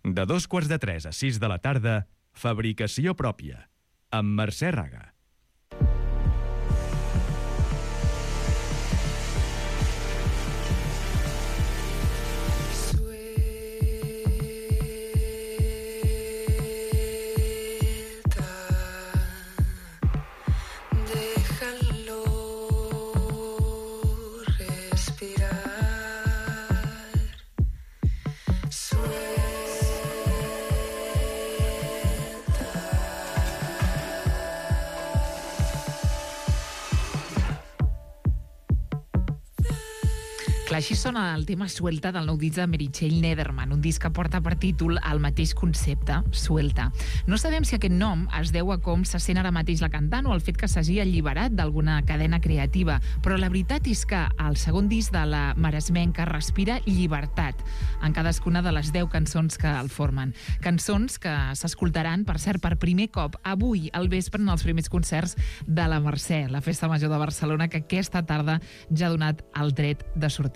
De 2:45 a 6 de la tarda, Fabricació pròpia, amb Mercè Raga. Clar, així sona el tema Suelta del nou disc de Meritxell Nederman, un disc que porta per títol el mateix concepte, Suelta. No sabem si aquest nom es deu a com se sent ara mateix la cantant o al fet que s'hagi alliberat d'alguna cadena creativa, però la veritat és que el segon disc de la maresmenca respira llibertat en cadascuna de les 10 cançons que el formen. Cançons que s'escoltaran, per cert, per primer cop avui al vespre en els primers concerts de la Mercè, la Festa Major de Barcelona, que aquesta tarda ja ha donat el tret de sortida.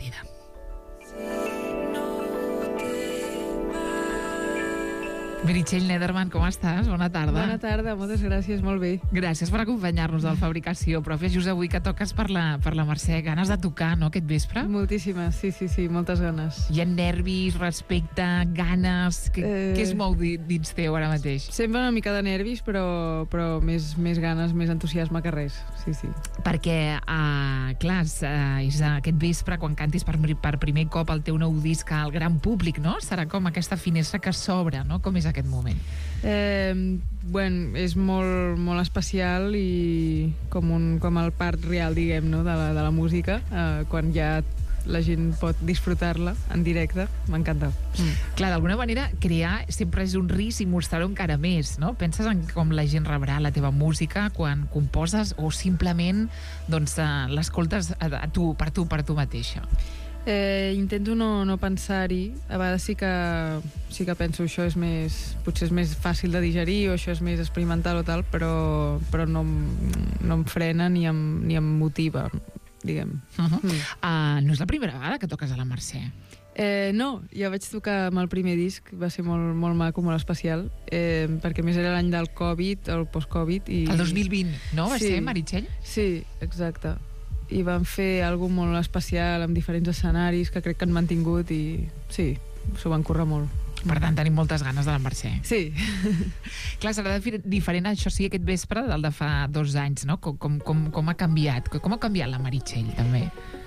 Meritxell Nederman, com estàs? Bona tarda. Bona tarda, moltes gràcies, molt bé. Gràcies per acompanyar-nos al Fabricació Pròpia. Just avui que toques per la Mercè, ganes de tocar, no, aquest vespre? Moltíssimes, sí, moltes ganes. Hi ha nervis, respecte, ganes... Què es mou dins teu ara mateix? Sempre una mica de nervis, però més ganes, més entusiasme que res, sí. Perquè, clar, és aquest vespre, quan cantis per primer cop el teu nou disc al gran públic, no? Serà com aquesta finestra que s'obre, no? Com és aquest moment? Bueno, és molt, molt especial i com el part real, diguem, no? de la música, quan ja la gent pot disfrutar-la en directe, m'encanta. Clar, d'alguna manera crear sempre és un risc i mostrar-ho encara més, no? Penses en com la gent rebrà la teva música quan composes o simplement doncs, l'escoltes per tu mateixa? Intento no pensar-hi. A vegades sí que penso això potser és més fàcil de digerir o això és més experimental o tal, però no em frena ni em motiva, diguem. No és la primera vegada que toques a la Mercè? No, ja vaig tocar amb el primer disc, va ser molt, molt maco, molt especial, perquè més era l'any del Covid, el post-Covid. El 2020, no? Va ser, Meritxell? Sí, exacte. I vam fer alguna molt especial amb diferents escenaris que crec que han mantingut i sí, s'ho van currar molt. Per tant, tenim moltes ganes de la Mercè. Sí. Clar, serà diferent això sí aquest vespre del de fa 2 anys, no? Com ha canviat? Com ha canviat la Meritxell, també?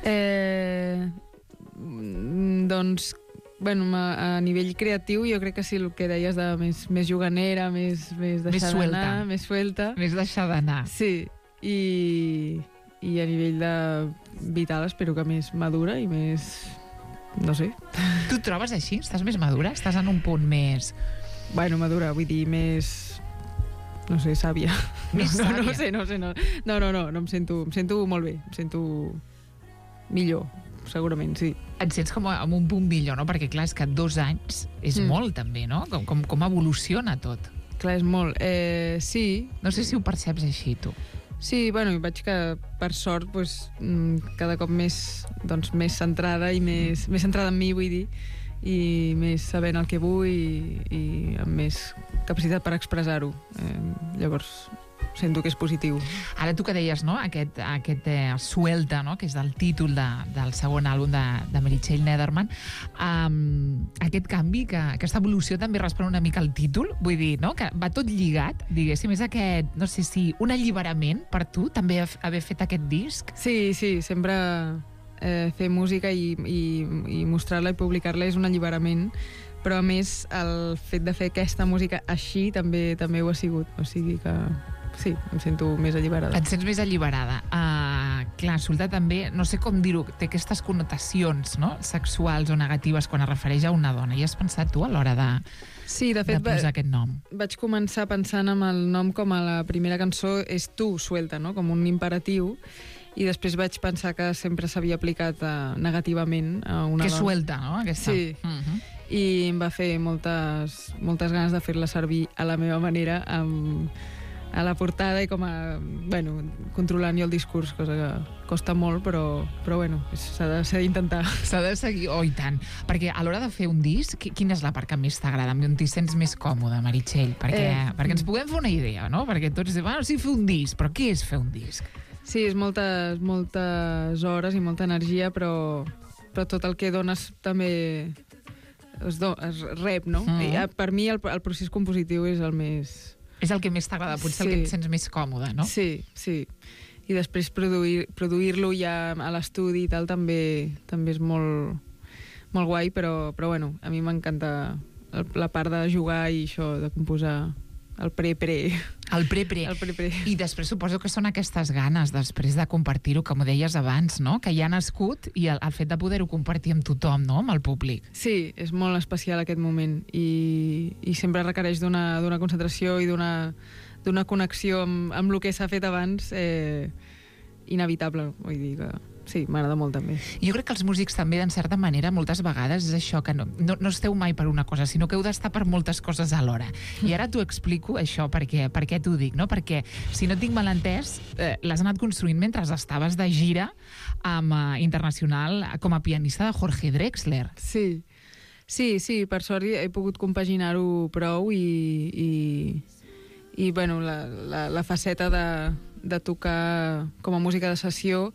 Doncs, bueno, a nivell creatiu jo crec que sí, el que deies de més juganera, més deixar d'anar, més suelta. Més deixar d'anar. Sí, i a nivell de vital espero que més madura i més... no sé. Tu et trobes així? Estàs més madura? Estàs en un punt més... Bueno, madura, vull dir, més... no sé, sàvia. Més sàvia? No sé. No, em sento molt bé. Em sento millor, segurament, sí. Et sents com en un punt millor, no? Perquè, clar, és que 2 anys és molt, també, no? Com evoluciona tot. Clar, és molt. Sí. No sé si ho perceps així, tu. Sí, bueno, i veig que, per sort, pues, cada cop més centrada i més centrada en mi, vull dir, i més sabent el que vull i amb més capacitat per expressar-ho. Llavors, sento que és positiu. Ara tu que deies, no?, aquest Suelta, no?, que és el títol del segon àlbum de Meritxell Nederman, aquest canvi, aquesta evolució també respon una mica al títol, vull dir, no?, que va tot lligat, diguéssim, és aquest, no sé si, un alliberament per tu, també haver fet aquest disc? Sí, sempre fer música i mostrar-la i publicar-la és un alliberament, però a més el fet de fer aquesta música així també ho ha sigut, o sigui que sí, em sento més alliberada. Et sents més alliberada. Clar, Suelta també, no sé com dir-ho, té aquestes connotacions, no?, sexuals o negatives quan es refereix a una dona. I has pensat tu a l'hora de posar aquest nom? Vaig començar pensant en el nom com a la primera cançó és tu, Suelta, no?, com un imperatiu, i després vaig pensar que sempre s'havia aplicat negativament a una dona. Que suelta, no?, aquesta. Sí. I em va fer moltes ganes de fer-la servir a la meva manera, a la portada i com a, bueno, controlant jo el discurs, cosa que costa molt, però bueno, s'ha d'intentar. S'ha de seguir, i tant. Perquè a l'hora de fer un disc, quina és la part que més t'agrada, on t'hi sents més còmode, Meritxell? Perquè ens puguem fer una idea, no? Perquè tots diuen, sí, fer un disc, però què és fer un disc? Sí, és moltes hores i molta energia, però tot el que dones també es rep, no? I per mi el procés compositiu és el més... És el que més t'agrada, potser el que et sents més còmode, no? Sí. I després produir-lo ja a l'estudi i tal també és molt guai, però bueno, a mi m'encanta la part de jugar i això, de composar el pre-pre. El pre-pre. I després suposo que són aquestes ganes, després de compartir-ho, com deies abans, no? Que ja ha nascut, i el fet de poder-ho compartir amb tothom, no? Amb el públic. Sí, és molt especial aquest moment i sempre requereix d'una concentració i d'una connexió amb el que s'ha fet abans inevitable, vull dir que... Sí, m'agrada molt també. Jo crec que els músics també, d'en certa manera, moltes vegades és això, que no esteu mai per una cosa, sinó que heu d'estar per moltes coses alhora. I ara t'ho explico, això, per què t'ho dic, no? Perquè, si no tinc mal entès, l'has anat construint mentre estaves de gira internacional com a pianista de Jorge Drexler. Sí, per sort he pogut compaginar-ho prou i bueno, la faceta de tocar com a música de sessió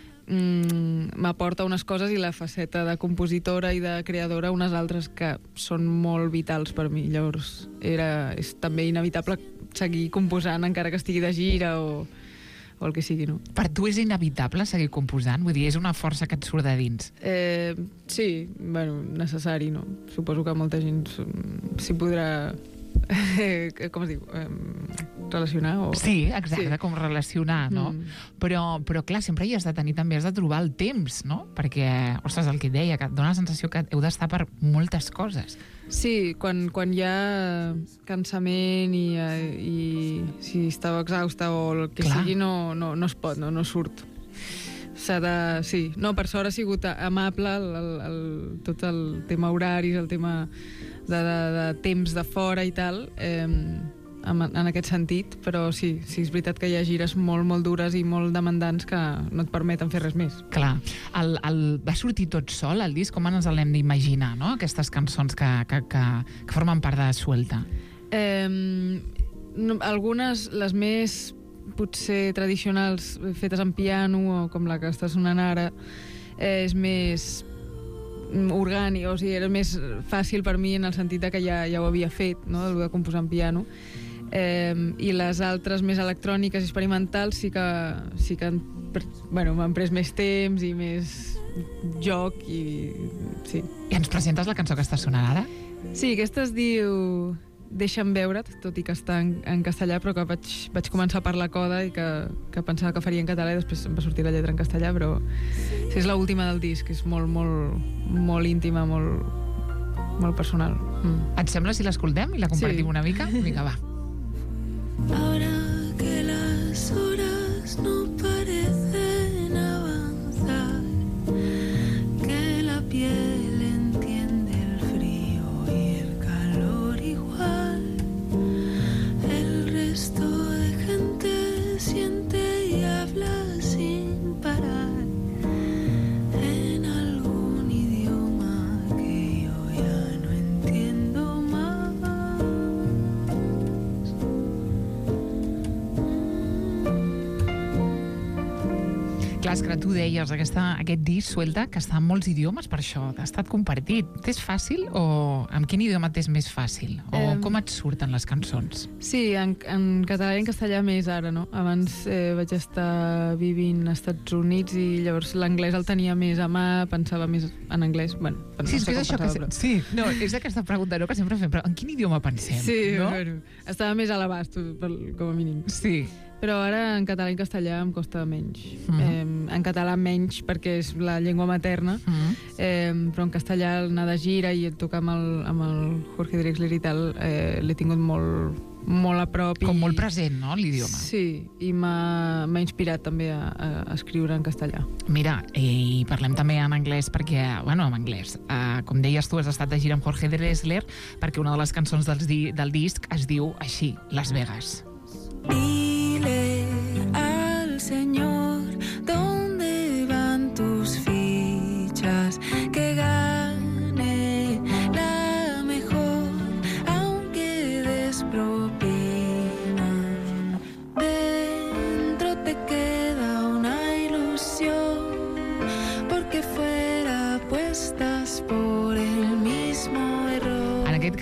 m'aporta unes coses i la faceta de compositora i de creadora unes altres que són molt vitals per mi. Llavors és també inevitable seguir composant encara que estigui de gira o el que sigui, no? Per tu és inevitable seguir composant? Vull dir, és una força que et surt de dins? Sí, bueno, necessari, no? Suposo que molta gent s'hi podrà... com es diu? Relacionar? Sí, exacte, com relacionar, no? Però clar, sempre hi has de tenir, també has de trobar el temps, no? Perquè, ostres, el que et deia, que et dona la sensació que heu d'estar per moltes coses. Sí, quan hi ha cansament i si esteu exhausta o el que sigui, no es pot, no surt. Sí. No, per sort ha sigut amable tot el tema horaris, el tema de temps de fora i tal, en aquest sentit, però sí, és veritat que hi ha gires molt, molt dures i molt demandants que no et permeten fer res més. Clar. Va sortir tot sol, el disc? Com ens l'hem d'imaginar, no? Aquestes cançons que formen part de Suelta. Algunes, les més potser tradicionals, fetes en piano, o com la que està sonant ara, és més orgànic, o sigui, era més fàcil per mi en el sentit que ja ho havia fet, no?, de composar en piano. I les altres més electròniques i experimentals sí que m'han pres més temps i més joc i sí. I ens presentes la cançó que està sonant ara? Sí, aquesta es diu Deixa'm veure't, tot i que està en castellà, però que vaig començar per la coda i que pensava que faria en català i després em va sortir la lletra en castellà, però sí, és l'última del disc, és molt, molt, molt íntima, molt, molt personal. Et sembla si l'escoltem i la compartim una mica? Vinga, va. Ahora que las horas no parecen avanzar, que la piel entiende el frío y el calor igual, el resto de gente siente y habla sin parar en algún idioma que yo ya no entiendo más. Clar, és que tu deies, aquest disc, Suelta, que està en molts idiomes, per això, ha estat compartit. T'és fàcil o amb quin idioma t'és més fàcil? O com et surten les cançons? Sí, en català i en castellà més ara, no? Abans vaig estar vivint als Estats Units i llavors l'anglès el tenia més a mà, pensava més en anglès. Bueno, sí, és això que... Sí, no, és aquesta pregunta que sempre fem, però en quin idioma pensem? Sí, no? Bueno, estava més a l'abast, com a mínim. Sí. Però ara en català i en castellà em costa menys. En català menys perquè és la llengua materna, però en castellà anar de gira i tocar amb el Jorge Drexler i tal l'he tingut molt a prop. Com molt present, no, l'idioma? Sí, i m'ha inspirat també a escriure en castellà. Mira, i parlem també en anglès perquè, bueno, en anglès, com deies tu, has estat de gira amb Jorge Drexler perquè una de les cançons del disc es diu així, Las Vegas.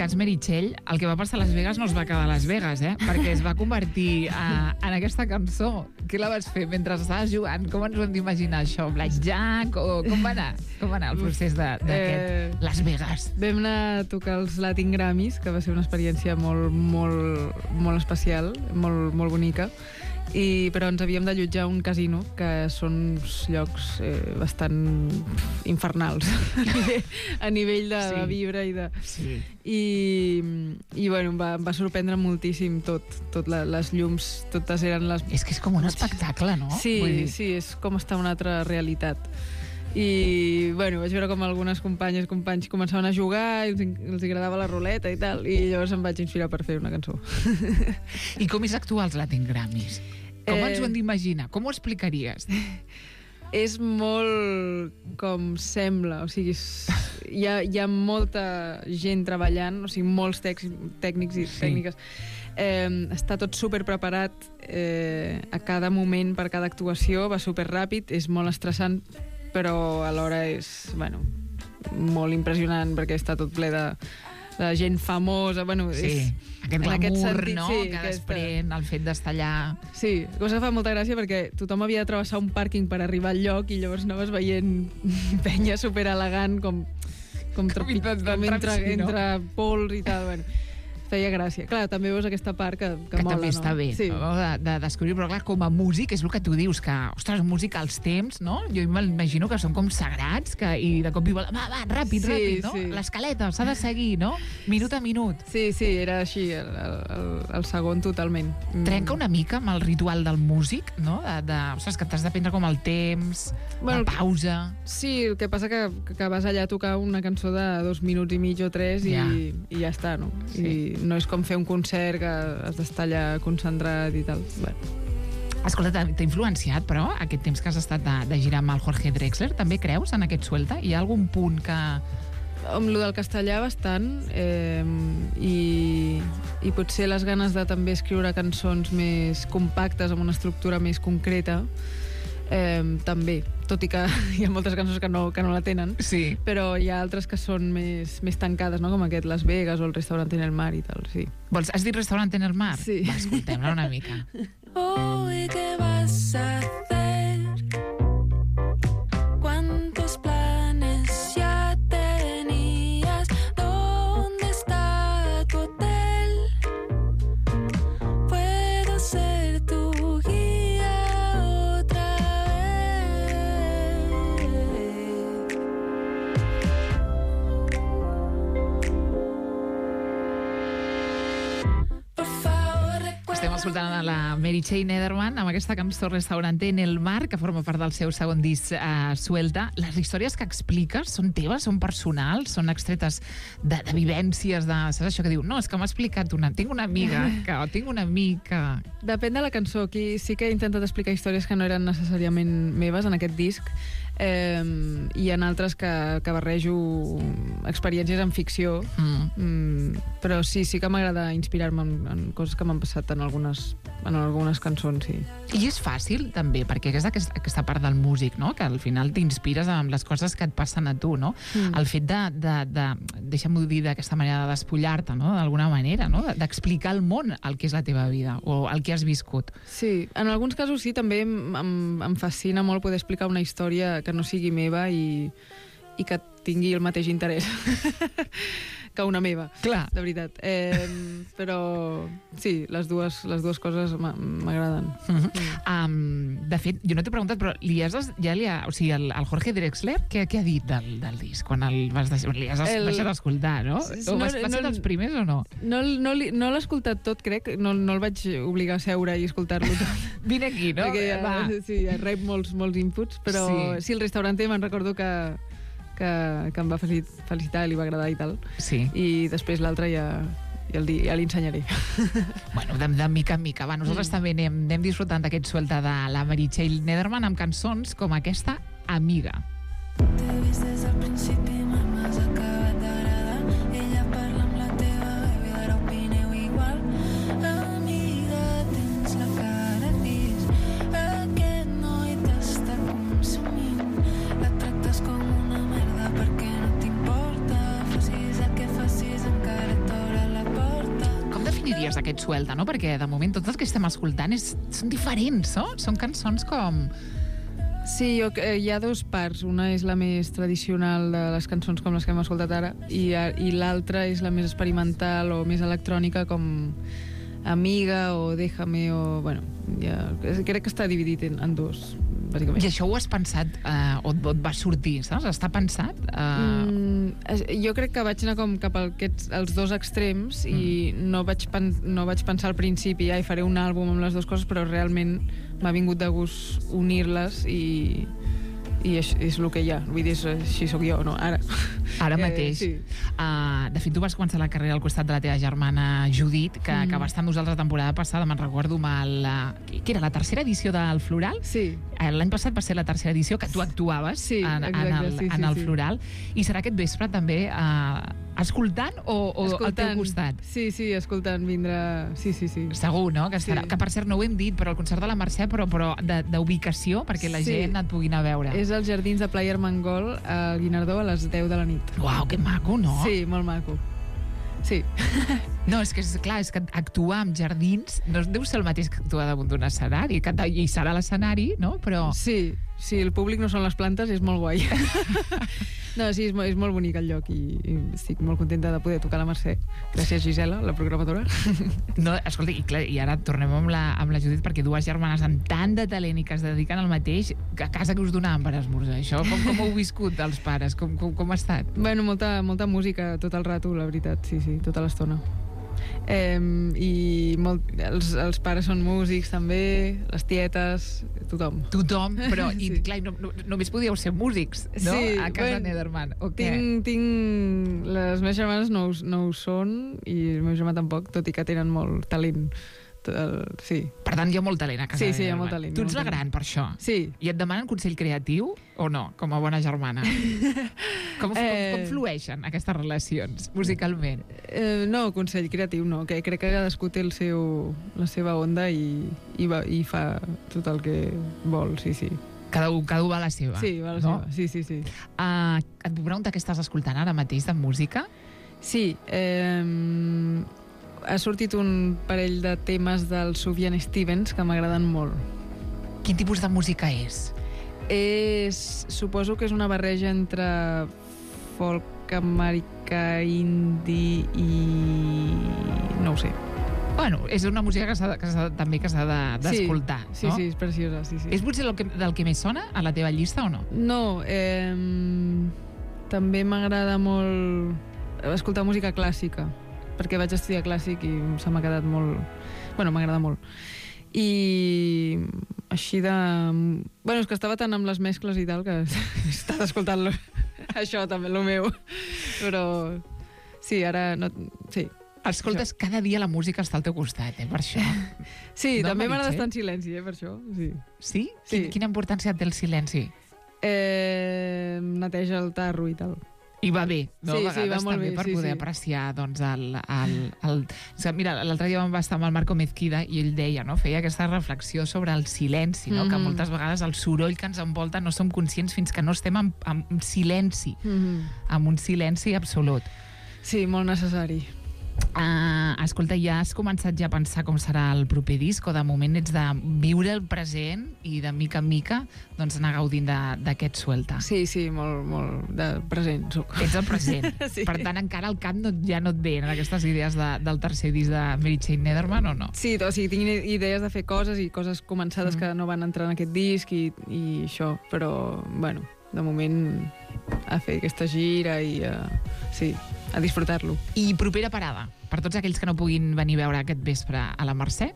cas Meritxell, el que va passar a Las Vegas no es va quedar a Las Vegas, perquè es va convertir en aquesta cançó. Què la vas fer mentre estaves jugant? Com ens ho hem d'imaginar, això? Blackjack? O com va anar el procés d'aquest Las Vegas? Vam anar a tocar els Latin Grammys, que va ser una experiència molt, molt, molt especial, molt, molt bonica. Però ens havíem d'allotjar a un casino, que són uns llocs bastant infernals a nivell de vibra i de... Sí. I bueno, em va sorprendre moltíssim tot les llums, totes eren les... És que és com un espectacle, no? Sí, és com estar en una altra realitat. I bueno, vaig veure com algunes companys començaven a jugar i els agradava la ruleta i tal, i llavors em vaig inspirar per fer una cançó. I com és actuar als Latin Grammys? Com ens ho hem d'imaginar? Com ho explicaries? És molt com sembla, o sigui, hi ha molta gent treballant, o sigui, molts tècnics i tècniques. Està tot super preparat a cada moment per cada actuació, va super ràpid, és molt estressant, però alhora és, bueno, molt impressionant perquè està tot ple de gent famosa, bueno, aquest glamour, no?, que desprèn el fet d'estar allà. Sí, cosa fa molta gràcia perquè tothom havia de travessar un pàrquing per arribar al lloc i llavors anaves veient penya superelegant com entre pols i tal, bueno. Feia gràcia. Clar, també veus aquesta part que mola, també està bé, no? De descobrir, però clar, com a músic és el que tu dius, que, ostres, música als temps, no? Jo m'imagino que són com sagrats, i de cop i volta, va, ràpid, no? L'escaleta, s'ha de seguir, no? Minut a minut. Sí, era així, el segon totalment. Trenca una mica amb el ritual del músic, no? Ostres, que t'has de prendre com el temps, la pausa... Sí, el que passa que vas allà a tocar una cançó de 2 minuts i mig o 3 i ja està, no? I no és com fer un concert que has d'estar allà concentrat i tal. Bueno. Escolta, t'ha influenciat, però, aquest temps que has estat de girar amb el Jorge Drexler? També creus en aquest Suelta? Hi ha algun punt que... Amb lo del castellà bastant, i potser les ganes de també escriure cançons més compactes, amb una estructura més concreta, també, tot i que hi ha moltes cançons que no la tenen, però hi ha altres que són més tancades, no? Com aquest Las Vegas o el Restaurant en el Mar i tal, sí. Has dit Restaurant en el Mar? Sí. Va, escoltem-la una mica. Hoy, ¿qué vas a hacer? ¿Cuántos planes ya tenías? ¿Dónde está tu hotel? Puedo ser tu guía otra vez. Por favor, recuerda. Estem escoltant a la Meritxell Nederman amb aquesta cançó Restaurant en el Mar, que forma part del seu segon disc Suelta. Les històries que expliques són teves, són personals, són extretes de vivències, saps això que diu? No, és que m'ha explicat tinc una amiga, o tinc una amiga... Depèn de la cançó. Aquí sí que he intentat explicar històries que no eren necessàriament meves en aquest disc, i en altres que barrejo experiències en ficció, però sí que m'agrada inspirar-me en coses que m'han passat en algunes cançons, sí. I és fàcil, també, perquè és aquesta part del músic, no?, que al final t'inspires amb les coses que et passen a tu, no? El fet deixa'm-ho dir d'aquesta manera, de despullar-te, no?, d'alguna manera, no?, d'explicar al món el que és la teva vida o el que has viscut. Sí, en alguns casos sí, també em fascina molt poder explicar una història que no sigui meva i que tingui el mateix interès que una meva. Clar. De veritat. Però sí, les dues coses m'agraden. De fet, jo no t'he preguntat, però el Jorge Drexler, què ha dit del disc? Quan li has deixat escoltar, no? Va ser dels primers o no? No l'he escoltat tot, crec. No el vaig obligar a seure i escoltar-lo tot. Vine aquí, no? Perquè rep molts inputs, però sí, el restaurant me'n recordo que em va felicitar, li va agradar i tal. Sí. I després l'altre ja li ensenyaré. Bueno, de mica en mica. Nosaltres també anem disfrutant d'aquest Suelta de la Meritxell Nederman amb cançons com aquesta, Amiga. T'he vist des del principi, m'has acabat d'agradar. Ella parla amb la teva baby, ara opineu igual. Amiga, tens la cara gris. Aquest noi t'està consumint. La tractes com una merda perquè no t'importa. Facis el que facis, encara tot en diries d'aquest Suelta, no? Perquè de moment tots els que estem escoltant són diferents, no? Són cançons com... Sí, hi ha dos parts. Una és la més tradicional de les cançons com les que hem escoltat ara i l'altra és la més experimental o més electrònica com Amiga o Déjame o... Bueno, crec que està dividit en dos, bàsicament. I això ho has pensat o et va sortir, saps? Està pensat? Jo crec que vaig anar com cap als dos extrems i no vaig pensar al principi faré un àlbum amb les dues coses, però realment m'ha vingut de gust unir-les i és el que hi ha. Vull dir, així sóc jo, no? Ara mateix. Sí. De fet, tu vas començar la carrera al costat de la teva germana Judit, que va estar amb nosaltres la temporada passada, me'n recordo amb que era la tercera edició del Floral? Sí. L'any passat va ser la tercera edició que tu actuaves en el Floral. I serà aquest vespre també escoltant o al teu costat? Sí, escoltant, vindrà... Sí. Segur, no? Que per cert no ho hem dit, però el concert de la Mercè, però d'ubicació, perquè la gent et pugui anar a veure. És als Jardins de Playa Armengol, al Guinardó, a les 10 de la nit. Uau, que maco, no? Sí, molt maco. Sí. No, és que actuar amb jardins no deu ser el mateix que actuar damunt d'un escenari, i serà l'escenari, no? Però... Sí, el públic no són les plantes, és molt guai. No, sí, és molt bonic el lloc i estic molt contenta de poder tocar la Mercè. Gràcies, Gisela, la programadora. No, escolta, i ara tornem amb la Judit, perquè dues germanes amb tant de talent i que es dediquen al mateix, a casa que us donaven per esmorzar. Això, com ho heu viscut els pares? Com ha estat? Bueno, molta música tot el rato, la veritat, sí, tota l'estona. I els pares són músics també, les tietes, tothom, però clar, només podíeu ser músics, no? Sí, a casa Nederman, o què? Tinc les meves germanes no ho són i el meu germà tampoc, tot i que tenen molt talent. Sí. Per tant, hi ha molt talent a casa. Sí, hi ha molt talent. Tu ets la gran per això. Sí. I et demanen consell creatiu o no, com a bona germana? Com flueixen aquestes relacions musicalment? No, consell creatiu no, que crec que cadascú té la seva onda i fa tot el que vol, sí. Cada un va a la seva. Sí, va a la seva, sí. Et vull preguntar què estàs escoltant ara mateix de música? Sí, ha sortit un parell de temes del Sufjan Stevens que m'agraden molt. Quin tipus de música és? Suposo que és una barreja entre folk americà, indie i... no ho sé. Bueno, és una música que s'ha d'escoltar, no? Sí, és preciosa, sí. És potser del que més sona a la teva llista o no? No, també m'agrada molt escoltar música clàssica, perquè vaig estudiar clàssic i se m'ha quedat molt... Bueno, m'agrada molt. I així de... Bueno, és que estava tant amb les mescles i tal que he estat escoltant això també, el meu. Però sí, ara no... Sí. Escoltes això. Cada dia la música està al teu costat, per això. Sí, no, també m'agrada estar en silenci, per això. Sí? Quina importància té el silenci? Neteja el tarro i tal. I va bé, no? Sí, va molt bé, per poder apreciar, doncs, Mira, l'altre dia vam estar amb el Marco Mezquida i ell deia, no? Feia aquesta reflexió sobre el silenci, no? Que moltes vegades el soroll que ens envolta no som conscients fins que no estem en silenci, amb un silenci absolut. Sí, molt necessari. Escolta, ja has començat a pensar com serà el proper disc, o de moment ets de viure el present i de mica en mica doncs anar gaudint d'aquest Suelta? Sí, molt de present soc. Ets el present. Sí. Per tant, encara el cap ja no et venen aquestes idees del tercer disc de Meritxell Nederman, o no? Sí, o sigui, tinc idees de fer coses i coses començades que no van entrar en aquest disc i això, però, bueno, de moment a fer aquesta gira i a disfrutar-lo. I propera parada, per tots aquells que no puguin venir a veure aquest vespre a la Mercè?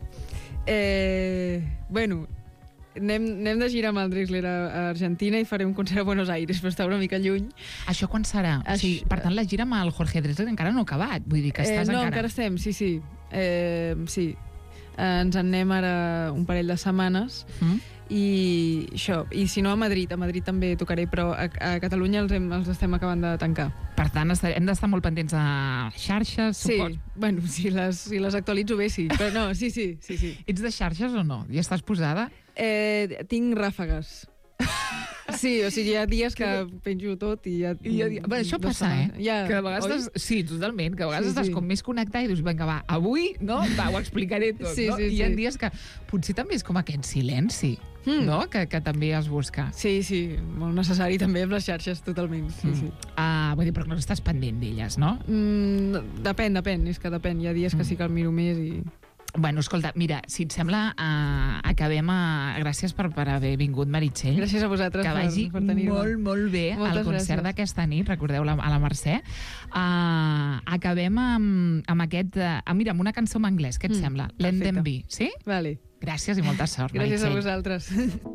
Bueno, anem de gira amb el Drexler a Argentina i faré un concert a Buenos Aires, però està una mica lluny. Això quan serà? O sigui, per tant, la gira amb el Jorge Drexler encara no ha acabat, vull dir que estàs no, encara... encara estem, sí. Sí. Ens en anem ara un parell de setmanes i això, i si no a Madrid també tocaré, però a Catalunya els estem acabant de tancar. Per tant, hem d'estar molt pendents a xarxes, supos? Sí, bueno, si les actualitzo bé, sí, però no, sí. Ets de xarxes o no? Ja estàs posada? Tinc ràfegues. Sí, o sigui, hi ha dies que penjo tot i ja... Bé, això passa, Ja, que a vegades sí, totalment, que a vegades estàs com més connectada i dius, vinga, va, avui, no? Va, ho explicaré tot, Sí, no? sí, I hi ha sí. dies que potser també és com aquest silenci, no? Que també es busca. Sí, molt necessari també amb les xarxes, totalment. Sí. Vull dir, però no estàs pendent d'elles, no? Depèn, és que depèn. Hi ha dies que sí que el miro més i... Bueno, escolta, mira, si et sembla, acabem gràcies per haver vingut, Meritxell. Gràcies a vosaltres que vagi per tenir-me. molt bé Moltes el concert gràcies. d'aquesta nit, recordeu a la Mercè. Acabem amb aquest... mira, amb una cançó en anglès, què et sembla? Let Them Be, sí? Vale. Gràcies i molta sort, Gràcies a Meritxell. vosaltres.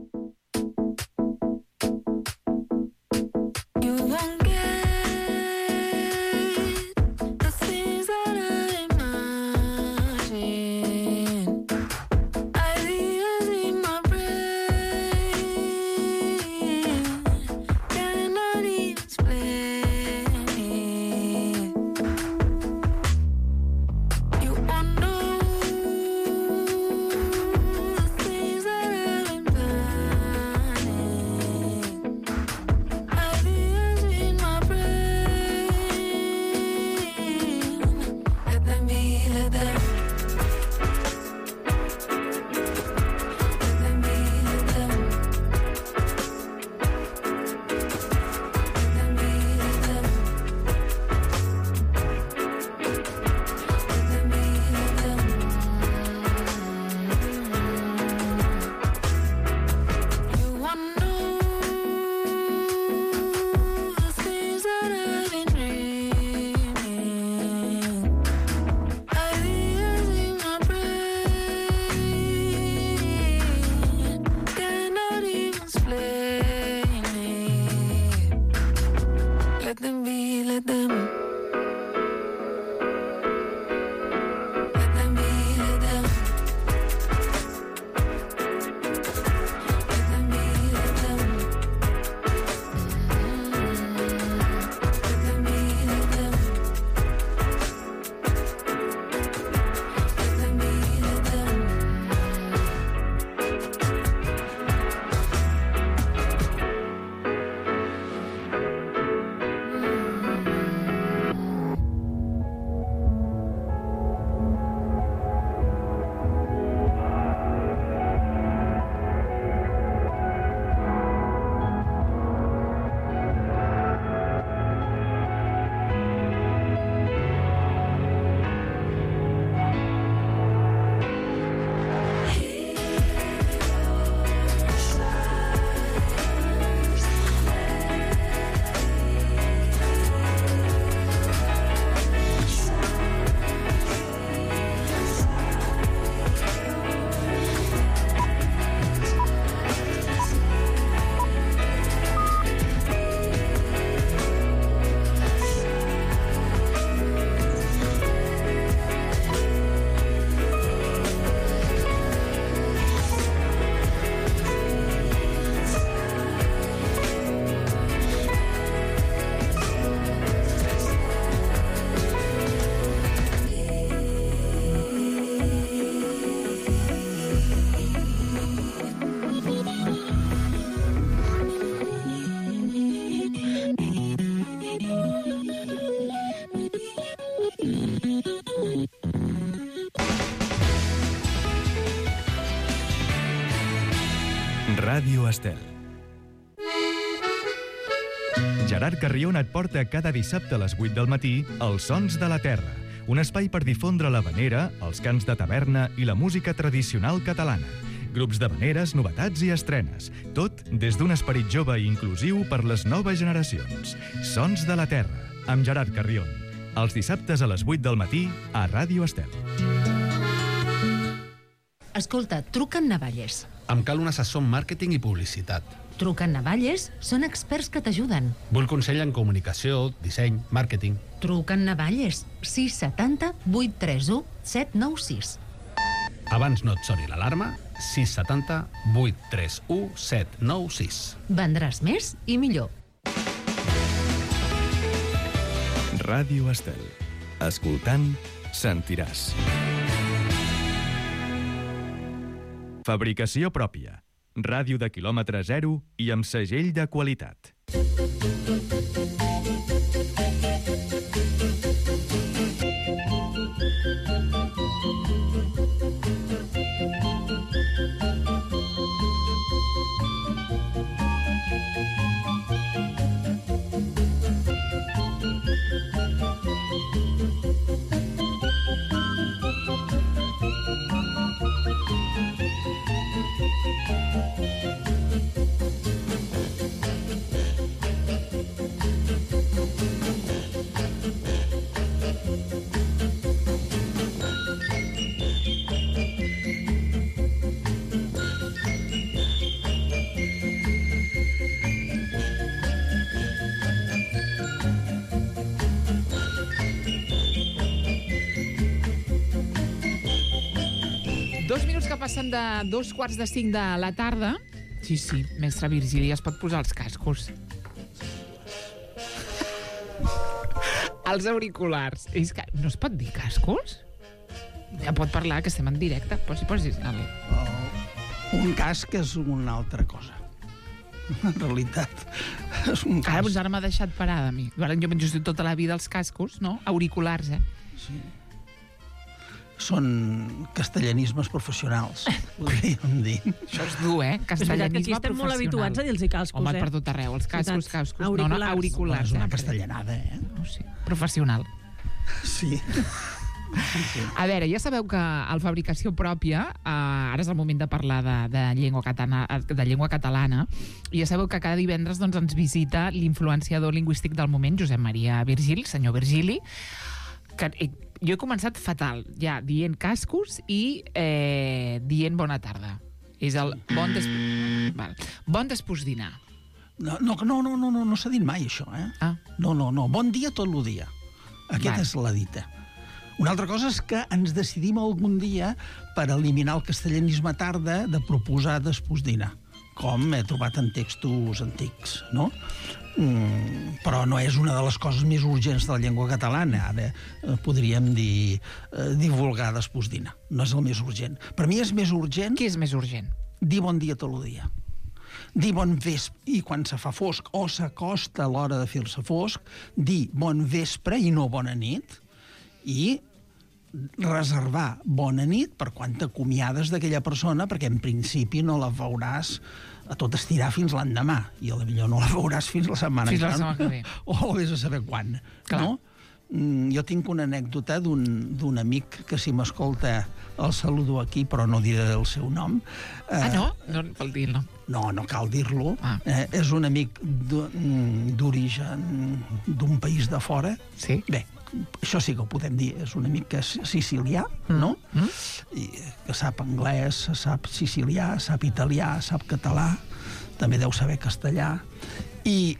You won't get the things that I imagine. Ideas in my brain cannot explain it. You won't know the things that I've been planning. Ideas in my brain. Let them be, let them. Let them be, let them. Let them be, let them. Let them be, let them. You wanna know the things that I've been dreaming. Ideas in my brain cannot even explain it. Let them be, let them. Let them be, let them. Let them be, let them. Let them be, let them. Let them be, let them. Ràdio Estel. Gerard Carrion et porta cada dissabte a les 8 del matí Els Sons de la Terra, un espai per difondre l'havanera, els cants de taverna i la música tradicional catalana. Grups d'havaneres, novetats i estrenes. Tot des d'un esperit jove i inclusiu per les noves generacions. Sons de la Terra, amb Gerard Carrion. Els dissabtes a les 8 del matí a Ràdio Estel. Escolta, truca en Navalles. Em cal un assessor en màrqueting i publicitat. Truca en Navalles, són experts que t'ajuden. Vull consell en comunicació, disseny, màrqueting. Truca en Navalles, 670 831 796. Abans no et soni l'alarma, 670 831 796. Vendràs més i millor. Ràdio Estel. Escoltant, sentiràs. Fabricació pròpia. ràdio de quilòmetre zero i amb segell de qualitat. Passen de 2:45 de la tarda. Sí, mestre Virgili, es pot posar els cascos. Els auriculars. És que no es pot dir cascos? Ja pot parlar, que estem en directe. Posi. Un casc és una altra cosa. En realitat, és un casc. Ara m'ha deixat parada a mi. Jo m'he dit tota la vida els cascos, no? Auriculars, Sí. Són castellanismes professionals, podríem dir. Això és dur, És veritat Castellanisme que aquí estem professional. molt habituats a dir-los cascos, Home, per tot arreu, els cascos. Auriculars. No, auriculars. És una castellanada, No, sí. Professional. Sí. A veure, ja sabeu que a la fabricació pròpia, ara és el moment de parlar de llengua catalana, i ja sabeu que cada divendres doncs, ens visita l'influenciador lingüístic del moment, Josep Maria Virgili, senyor Virgili, que jo he començat fatal, ja dient cascos i dient bona tarda. És el bon despús-dinar. No s'ha dit mai, això, No. Bon dia tot el dia. Aquesta és la dita. Una altra cosa és que ens decidim algun dia per eliminar el castellanisme tarda de proposar despús-dinar, com he trobat en textos antics, no? Però no és una de les coses més urgents de la llengua catalana. Ara podríem dir divulgar despús-dinar. No és el més urgent. Per mi és més urgent... Què és més urgent? Dir bon dia tot el dia. Dir bon vespre, i quan se fa fosc o s'acosta l'hora de fer-se fosc, dir bon vespre i no bona nit, i reservar bona nit per quan t'acomiades d'aquella persona, perquè en principi no la veuràs a tot estirar fins l'endemà, i potser no la veuràs fins la setmana que ve. O vés a saber quan. No? Jo tinc una anècdota d'un amic que, si m'escolta, el saludo aquí, però no diré el seu nom. No? No cal dir-lo. No cal dir-lo. És un amic d'origen d'un país de fora. Sí. Bé, això sí que ho podem dir, és un amic que és sicilià, no? I que sap anglès, sap sicilià, sap italià, sap català, també deu saber castellà, i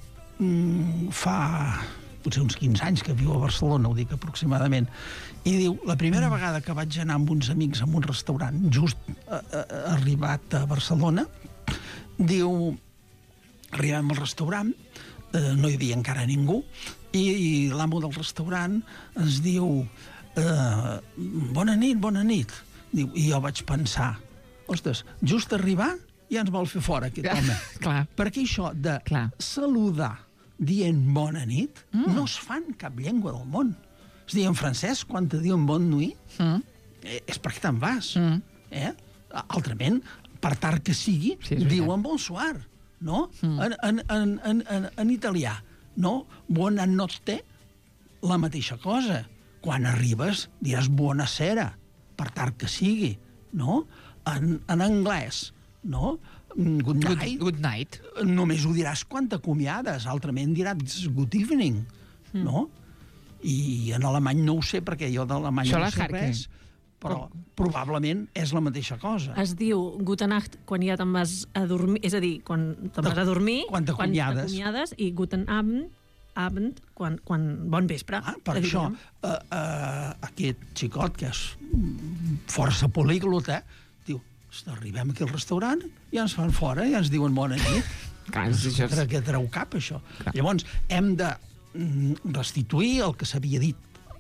fa potser uns 15 anys que viu a Barcelona, ho dic aproximadament, i diu, la primera vegada que vaig anar amb uns amics a un restaurant, just arribat a Barcelona, diu, arribem al restaurant, no hi havia encara ningú, i l'amo del restaurant ens diu bona nit. Diu, i jo vaig pensar, ostres, just arribar ja ens vol fer fora aquest home. Clar. Perquè això de saludar dient bona nit no es fa en cap llengua del món. És a dir, en francès, quan te diuen bon nuit, és perquè te'n vas. Altrament, per tard que sigui, diuen bonsoir, no? En italià, no? Buona notte, la mateixa cosa. Quan arribes diràs buonasera, per tard que sigui, no? En anglès, no? Good night. Només ho diràs quan t'acomiades, altrament diràs good evening, no? I en alemany no ho sé, perquè jo d'alemany no sé res, però probablement és la mateixa cosa. Es diu Gute Nacht quan ja te'n vas a dormir, és a dir, quan te'n vas a dormir, quan t'acomiades, i Guten Abend, quan bon vespre. Per això, aquest xicot, que és força políglota, diu, arribem aquí al restaurant, ja ens fan fora, ja ens diuen bona nit. Que treu cap, això. Llavors, hem de restituir el que s'havia dit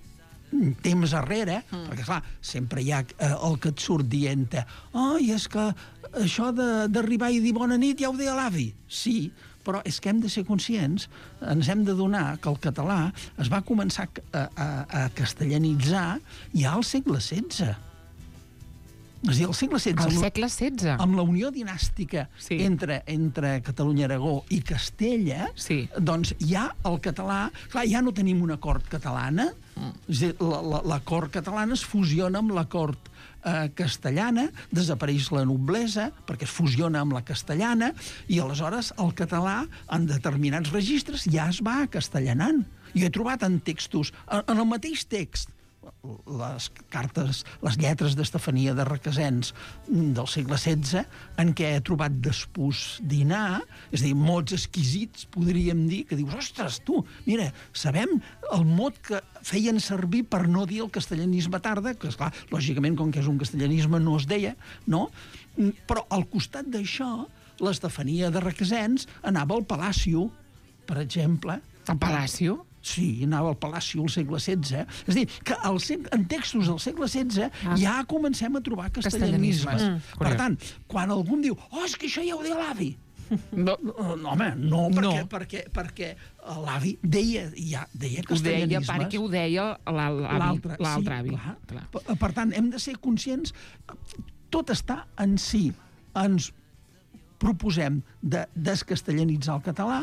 temps arrere, perquè, clar, sempre hi ha el que et surt dient és que això d'arribar i dir bona nit ja ho deia l'avi. Sí, però és que hem de ser conscients, ens hem de donar que el català es va començar a castellanitzar ja al segle XVI. És a dir, al segle XVI... Al segle XVI? Amb la unió dinàstica entre Catalunya-Aragó i Castella, doncs ja el català... Clar, ja no tenim una cort catalana, és a dir, la cort catalana es fusiona amb la cort castellana, desapareix la noblesa perquè es fusiona amb la castellana i aleshores el català en determinats registres ja es va castellanant. Jo he trobat en textos, en el mateix text, les cartes, les lletres d'Estefania de Requesens del segle XVI, en què he trobat despús dinar, és a dir, mots exquisits, podríem dir, que dius, ostres, tu, mira, sabem el mot que feien servir per no dir el castellanisme tarda, que, esclar, lògicament, com que és un castellanisme, no es deia, no? Però al costat d'això, l'Estefania de Requesens anava al Palacio, per exemple. Al Palacio? Sí, anava al Palacio al segle XVI. És a dir, que en textos del segle XVI ja comencem a trobar castellanismes. Per tant, quan algú em diu és que això ja ho deia l'avi. No, home, no, perquè l'avi deia castellanismes. Ho deia perquè ho deia l'altre avi. Per tant, hem de ser conscients, tot està en si. Ens proposem de descastellanitzar el català,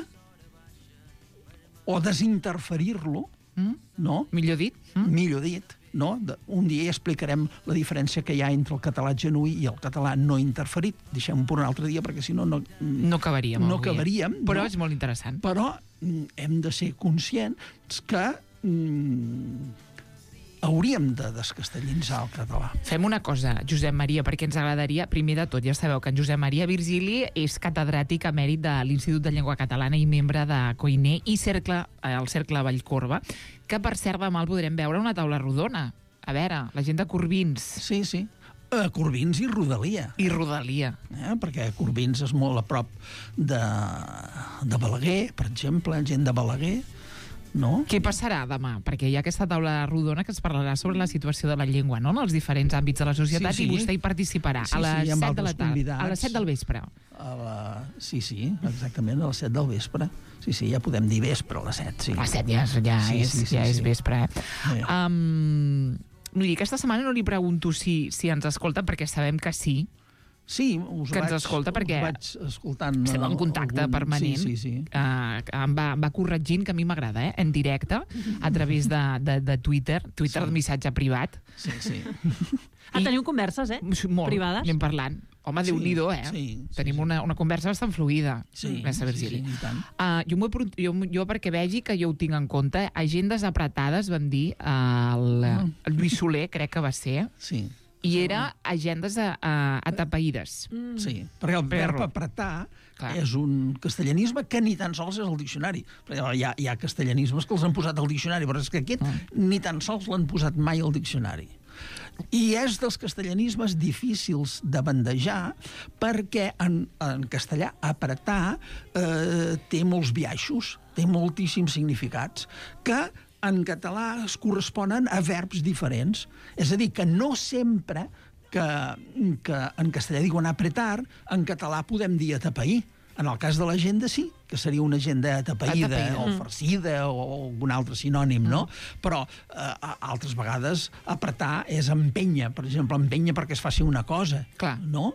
o desinterferir-lo, no? Millor dit. Millor dit, no? Un dia explicarem la diferència que hi ha entre el català genuí i el català no interferit. Deixem-ho per un altre dia, perquè si no... No acabaríem. No acabaríem. Però és molt interessant. Però hem de ser conscients que hauríem de descastellanitzar el català. Fem una cosa, Josep Maria, perquè ens agradaria, primer de tot, ja sabeu que en Josep Maria Virgili és catedràtic emèrit de l'Institut de Llengua Catalana i membre de COINE i el Cercle Vallcorba, que per cert demà el podrem veure a una taula rodona. A veure, la gent de Corbins. Sí. Corbins i Rodalia. Perquè Corbins és molt a prop de Balaguer, per exemple, gent de Balaguer. No? Què passarà demà? Perquè hi ha aquesta taula rodona que es parlarà sobre la situació de la llengua, no? En els diferents àmbits de la societat, i vostè hi participarà a les 7 de la tarda, a les 7 del vespre. Sí, exactament, a les 7 del vespre. Sí, ja podem dir vespre a les 7, sí. A les 7 ja és vespre, Miri, aquesta setmana no li pregunto si ens escolta, perquè sabem que sí. Sí, ens escolta perquè estem en contacte permanent. Sí. Em va corregint, que a mi m'agrada, en directe, a través de Twitter de missatge privat. Sí. Teniu converses, molt, privades? anem parlant. Home, Déu-n'hi-do, Tenim una conversa bastant fluida. Sí, i tant. Jo perquè vegi que jo ho tinc en compte, agendes apretades, van dir el Lluís Soler, crec que va ser. Sí. I era agendes atapeïdes. Sí, perquè el verb apretar és un castellanisme que ni tan sols és al diccionari. Hi ha castellanismes que els han posat al diccionari, però és que aquest ni tan sols l'han posat mai al diccionari. I és dels castellanismes difícils de bandejar perquè en castellà apretar té molts biaixos, té moltíssims significats que en català es corresponen a verbs diferents. És a dir, que no sempre que en castellà diuen apretar, en català podem dir atapeir. En el cas de l'agenda sí, que seria una agenda atapeïda o farcida o algun altre sinònim, no? Però altres vegades apretar és empènyer, per exemple, empènyer perquè es faci una cosa, no?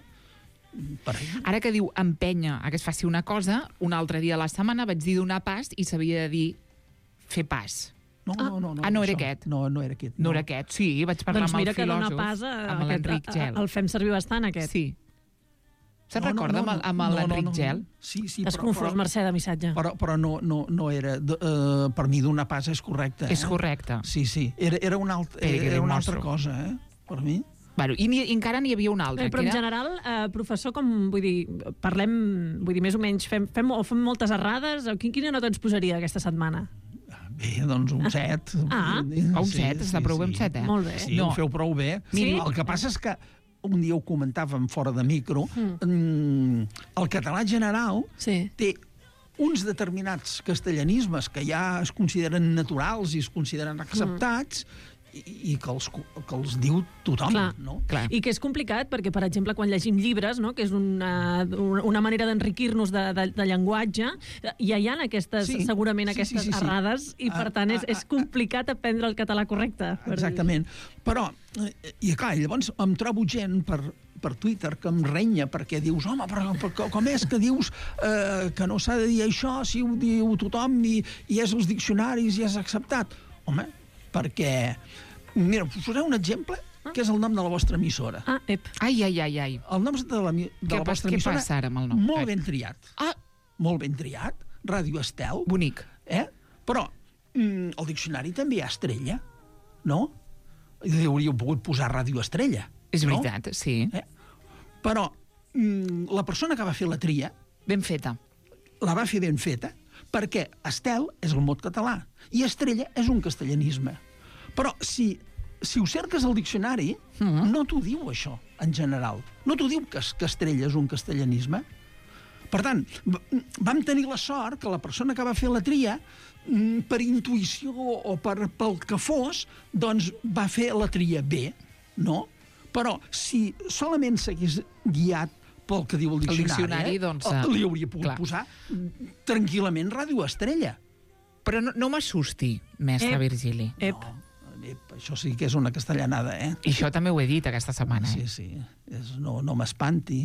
Ara que diu empènyer a que es faci una cosa, un altre dia a la setmana vaig dir donar pas i s'havia de dir fer pas. No. No era aquest? No era aquest. No era aquest, sí, vaig parlar amb el filòsof. Doncs mira que dona pas amb l'Enric Gel. El fem servir bastant, aquest. Sí. Se'n recorda amb l'Enric Gel? Sí, T'has confós, Mercè, de missatge. Però no era... Per mi donar pas és correcte. És correcte. Sí. Era una altra cosa, per mi. Bueno, i encara n'hi havia un altre. Però en general, professor, com vull dir, parlem, més o menys, fem moltes errades? Quina nota ens posaria aquesta setmana? Bé, doncs un 7. Un 7, està prou bé un 7, Molt bé. Sí, ho feu prou bé. El que passa és que un dia ho comentàvem fora de micro, el català general té uns determinats castellanismes que ja es consideren naturals i es consideren acceptats i que els diu tothom, Clar, no? Clar. I que és complicat perquè, per exemple, quan llegim llibres, no?, que és una manera d'enriquir-nos de llenguatge, ja hi ha segurament aquestes errades i, per tant, és complicat aprendre el català correcte. Exactament. Però, i clar, llavors em trobo gent per Twitter que em renya perquè dius, home, però com és que dius que no s'ha de dir això si ho diu tothom i és els diccionaris i és acceptat? Home, perquè... Mira, us posaré un exemple, que és el nom de la vostra emissora. Ai. El nom de la vostra emissora... Què passa ara amb el nom? Molt ben triat. Molt ben triat. Ràdio Estel. Bonic. Però el diccionari també hi ha estrella, no? Hauríeu pogut posar Ràdio Estrella. És veritat, sí. Però la persona que va fer la tria... Ben feta. La va fer ben feta, perquè Estel és el mot català i Estrella és un castellanisme. Però si ho cerques al diccionari, no t'ho diu això, en general. No t'ho diu que Estrella és un castellanisme. Per tant, vam tenir la sort que la persona que va fer la tria, per intuïció o pel que fos, doncs va fer la tria bé, no? Però si solament s'hagués guiat pel que diu el diccionari, doncs, li hauria pogut posar tranquil·lament Ràdio Estrella. Però no m'assusti, mestre Virgili. Això sí que és una castellanada, I això també ho he dit aquesta setmana. Sí. No m'espanti,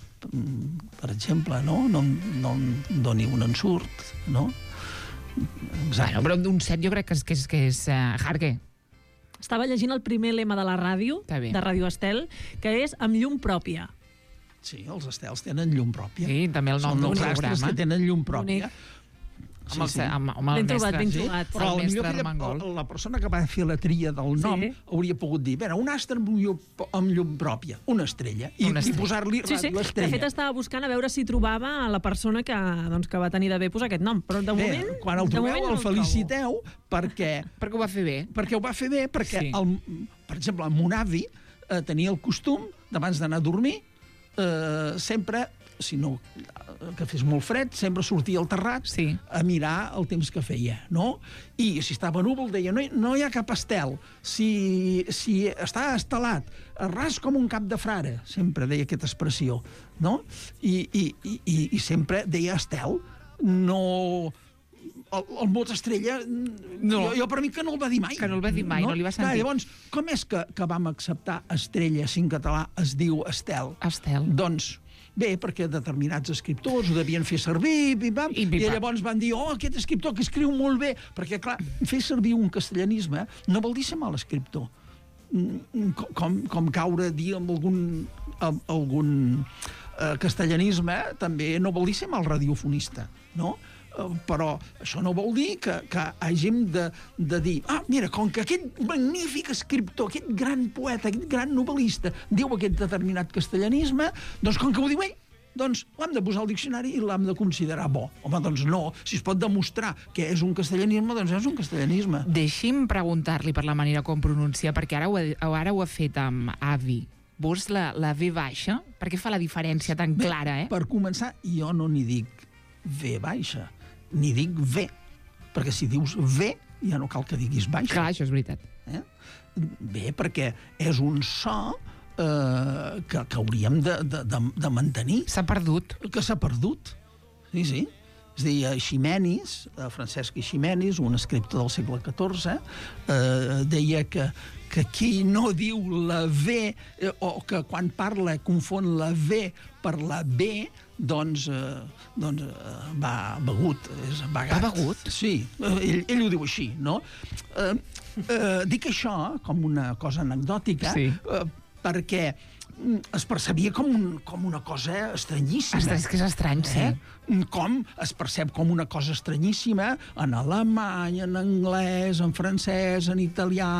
per exemple, no? No em doni un ensurt, no? Exacte. Bueno, però un set jo crec que és Harque. Estava llegint el primer lema de la ràdio, de Ràdio Estel, que és amb llum pròpia. Sí, els estels tenen llum pròpia. Sí, també el nom del programa. Són els astres que tenen llum pròpia. Amb el mestre. Ben trobat. Però potser la persona que va fer la tria del nom hauria pogut dir, un astre amb llum pròpia, una estrella, i posar-li Ràdio Estrella. De fet, estava buscant a veure si trobava la persona que va tenir de bé posar aquest nom. Però de moment... Quan el trobeu, el feliciteu perquè... Perquè ho va fer bé. Perquè ho va fer bé, perquè, per exemple, el mon avi tenia el costum, d'abans d'anar a dormir, sempre, si no que fes molt fred, sempre sortia al terrat a mirar el temps que feia, no? I si estava núvol deia, no hi ha cap estel. Si està estelat, ras com un cap de frare, sempre deia aquesta expressió, no? I sempre deia estel, no... El mot estrella, jo per mi que no el va dir mai. Que no el va dir mai, no li va sentir. Llavors, com és que vam acceptar estrella si en català es diu estel? Estel. Doncs bé, perquè determinats escriptors ho devien fer servir, i llavors van dir, aquest escriptor que escriu molt bé, perquè, clar, fer servir un castellanisme no vol dir ser mal escriptor. Com caure a dir amb algun castellanisme també no vol dir ser mal radiofonista, no? Però això no vol dir que hàgim de dir, mira, com que aquest magnífic escriptor, aquest gran poeta, aquest gran novel·lista diu aquest determinat castellanisme, doncs com que ho diu ell, doncs l'hem de posar al diccionari i l'hem de considerar bo. Home, doncs no, si es pot demostrar que és un castellanisme, doncs és un castellanisme. Deixi'm preguntar-li per la manera com pronuncia, perquè ara ho ha fet amb avi. Vos la V baixa? Per què fa la diferència tan clara, Per començar, jo no n'hi dic V baixa, ni dic V, perquè si dius V ja no cal que diguis baixa. Clar, això és veritat. Bé, perquè és un so que hauríem de mantenir. S'ha perdut. Que s'ha perdut, sí. Es deia Eiximenis, Francesc Eiximenis, un escriptor del segle XIV, deia que qui no diu la V, o que quan parla confon la V per la B, doncs va begut, és vagat. Va begut? Sí, ell ho diu així, no? Dic això com una cosa anecdòtica, perquè es percebia com una cosa estranyíssima. És que és estrany, sí. Com es percep com una cosa estranyíssima en alemany, en anglès, en francès, en italià...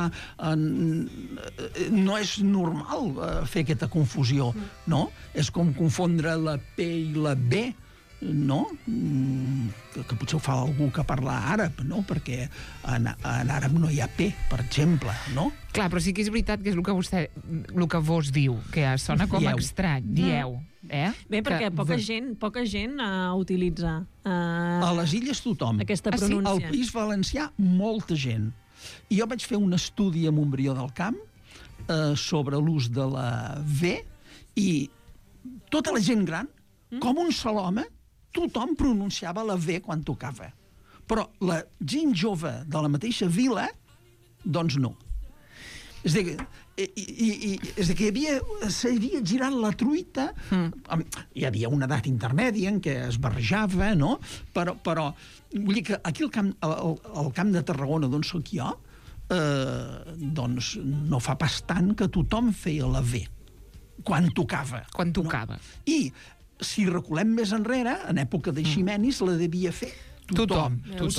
No és normal fer aquesta confusió, no? És com confondre la P i la B, no? Que potser ho fa algú que parla àrab, no? Perquè en àrab no hi ha P, per exemple, no? Clar, però sí que és veritat que és el que vos diu, que sona com estrany, dieu. Bé, perquè poca gent utilitza a les illes tothom. Aquesta pronúncia. Al País Valencià, molta gent. I jo vaig fer un estudi a Montbrió del Camp sobre l'ús de la V, i tota la gent gran, com un sol home, tothom pronunciava la V quan tocava. Però la gent jove de la mateixa vila, doncs no. És a dir, s'havia girat la truita, hi havia una edat intermèdia en què es barrejava, no? Però vull dir que aquí al camp de Tarragona, d'on soc jo, doncs no fa pas tant que tothom feia la V, quan tocava. Quan tocava. No? I si reculem més enrere, en època d'Eiximenis, la devia fer tothom.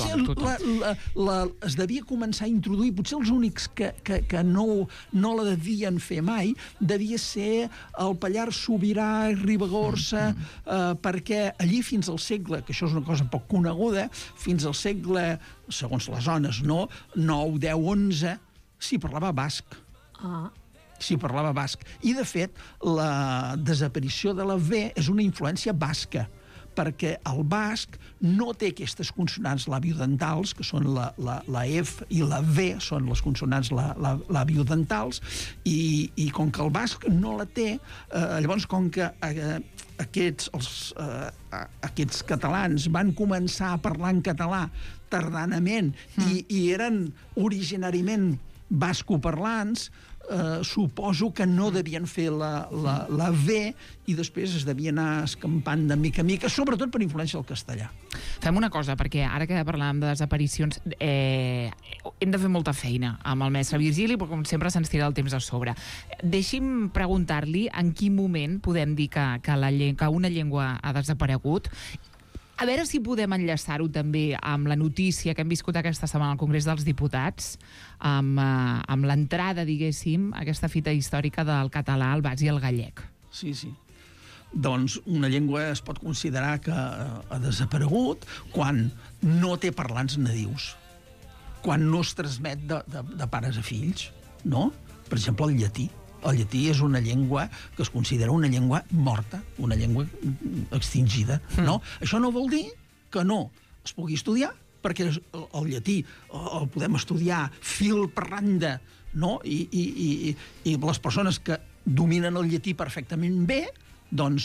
Es devia començar a introduir, potser els únics que no la devien fer mai, devia ser el Pallars Sobirà i Ribagorça, perquè allí fins al segle, que això és una cosa poc coneguda, fins al segle, segons les zones, 9, 10, 11, s'hi parlava basc. S'hi parlava basc. I, de fet, la desaparició de la V és una influència basca, perquè el basc no té aquestes consonants labiodentals, que són la F i la V, són les consonants labiodentals, i com que el basc no la té, llavors, com que aquests catalans van començar a parlar en català tardanament i eren originàriament bascoparlants, suposo que no devien fer la V i després es devia anar escampant de mica a mica, sobretot per influència del castellà. Fem una cosa, perquè ara que parlàvem de desaparicions, hem de fer molta feina amb el mestre Virgili, però com sempre se'ns tira el temps a sobre. Deixi'm preguntar-li en quin moment podem dir que una llengua ha desaparegut. A veure si podem enllaçar-ho també amb la notícia que hem viscut aquesta setmana al Congrés dels Diputats, amb l'entrada, diguéssim, aquesta fita històrica del català, el basc i el gallec. Sí. Doncs una llengua es pot considerar que ha desaparegut quan no té parlants nadius, quan no es transmet de pares a fills, no? Per exemple, el llatí. El llatí és una llengua que es considera una llengua morta, una llengua extingida, no? Això no vol dir que no es pugui estudiar, perquè el llatí el podem estudiar fil per randa, no? I les persones que dominen el llatí perfectament bé, doncs,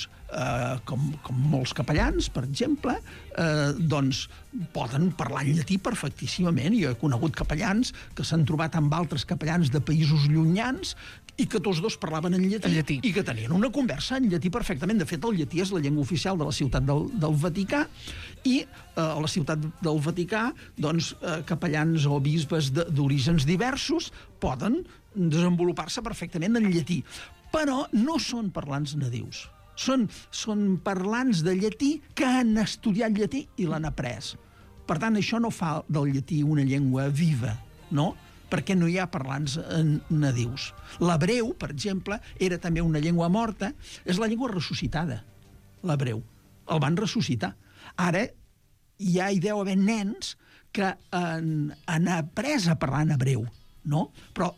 com molts capellans, per exemple, doncs poden parlar en llatí perfectíssimament. Jo he conegut capellans que s'han trobat amb altres capellans de països llunyans i que tots dos parlaven en llatí i que tenien una conversa en llatí perfectament. De fet, el llatí és la llengua oficial de la ciutat del Vaticà i a la ciutat del Vaticà, doncs, capellans o bisbes d'orígens diversos poden desenvolupar-se perfectament en llatí. Però no són parlants nadius. Són parlants de llatí que han estudiat llatí i l'han après. Per tant, això no fa del llatí una llengua viva, no? Perquè no hi ha parlants nadius. L'hebreu, per exemple, era també una llengua morta. És la llengua ressuscitada, l'hebreu. El van ressuscitar. Ara ja hi deu haver nens que han après a parlar en hebreu, no? Però